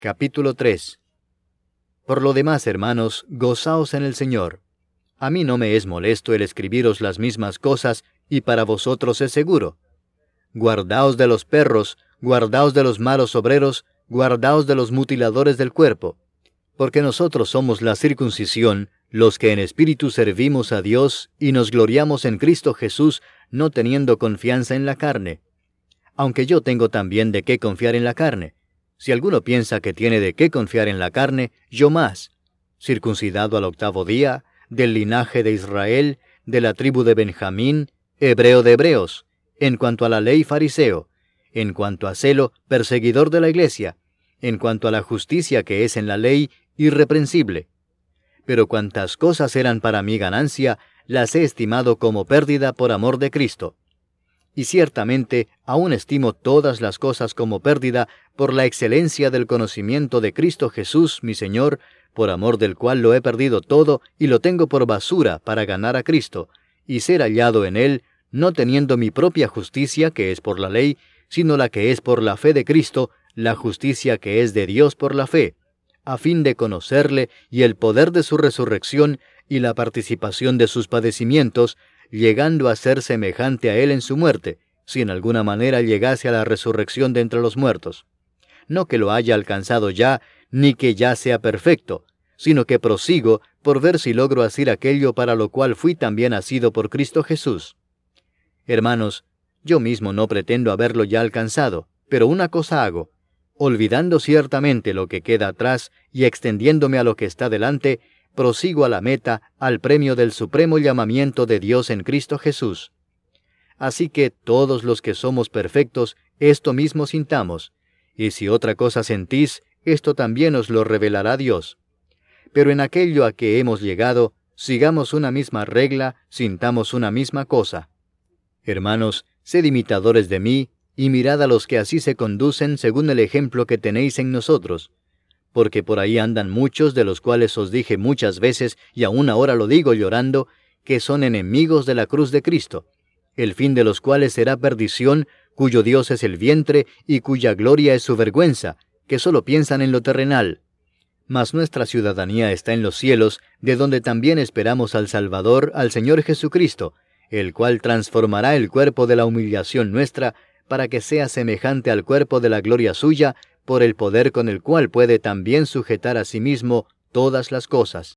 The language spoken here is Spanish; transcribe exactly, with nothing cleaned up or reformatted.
Capítulo tres. Por lo demás, hermanos, gozaos en el Señor. A mí no me es molesto el escribiros las mismas cosas, y para vosotros es seguro. Guardaos de los perros, guardaos de los malos obreros, guardaos de los mutiladores del cuerpo. Porque nosotros somos la circuncisión, los que en espíritu servimos a Dios, y nos gloriamos en Cristo Jesús, no teniendo confianza en la carne. Aunque yo tengo también de qué confiar en la carne. Si alguno piensa que tiene de qué confiar en la carne, yo más. Circuncidado al octavo día, del linaje de Israel, de la tribu de Benjamín, hebreo de hebreos, en cuanto a la ley fariseo, en cuanto a celo, perseguidor de la iglesia, en cuanto a la justicia que es en la ley, irreprensible. Pero cuantas cosas eran para mi ganancia, las he estimado como pérdida por amor de Cristo. Y ciertamente aún estimo todas las cosas como pérdida por la excelencia del conocimiento de Cristo Jesús, mi Señor, por amor del cual lo he perdido todo y lo tengo por basura para ganar a Cristo, y ser hallado en Él, no teniendo mi propia justicia, que es por la ley, sino la que es por la fe de Cristo, la justicia que es de Dios por la fe, a fin de conocerle y el poder de su resurrección y la participación de sus padecimientos, llegando a ser semejante a Él en su muerte, si en alguna manera llegase a la resurrección de entre los muertos. No que lo haya alcanzado ya, ni que ya sea perfecto, sino que prosigo por ver si logro hacer aquello para lo cual fui también asido por Cristo Jesús. Hermanos, yo mismo no pretendo haberlo ya alcanzado, pero una cosa hago, olvidando ciertamente lo que queda atrás y extendiéndome a lo que está delante, prosigo a la meta, al premio del supremo llamamiento de Dios en Cristo Jesús. Así que todos los que somos perfectos, esto mismo sintamos, y si otra cosa sentís, esto también os lo revelará Dios. Pero en aquello a que hemos llegado, sigamos una misma regla, sintamos una misma cosa. Hermanos, sed imitadores de mí, y mirad a los que así se conducen según el ejemplo que tenéis en nosotros. Porque por ahí andan muchos, de los cuales os dije muchas veces, y aún ahora lo digo llorando, que son enemigos de la cruz de Cristo, el fin de los cuales será perdición, cuyo Dios es el vientre, y cuya gloria es su vergüenza, que solo piensan en lo terrenal. Mas nuestra ciudadanía está en los cielos, de donde también esperamos al Salvador, al Señor Jesucristo, el cual transformará el cuerpo de la humillación nuestra, para que sea semejante al cuerpo de la gloria suya, por el poder con el cual puede también sujetar a sí mismo todas las cosas.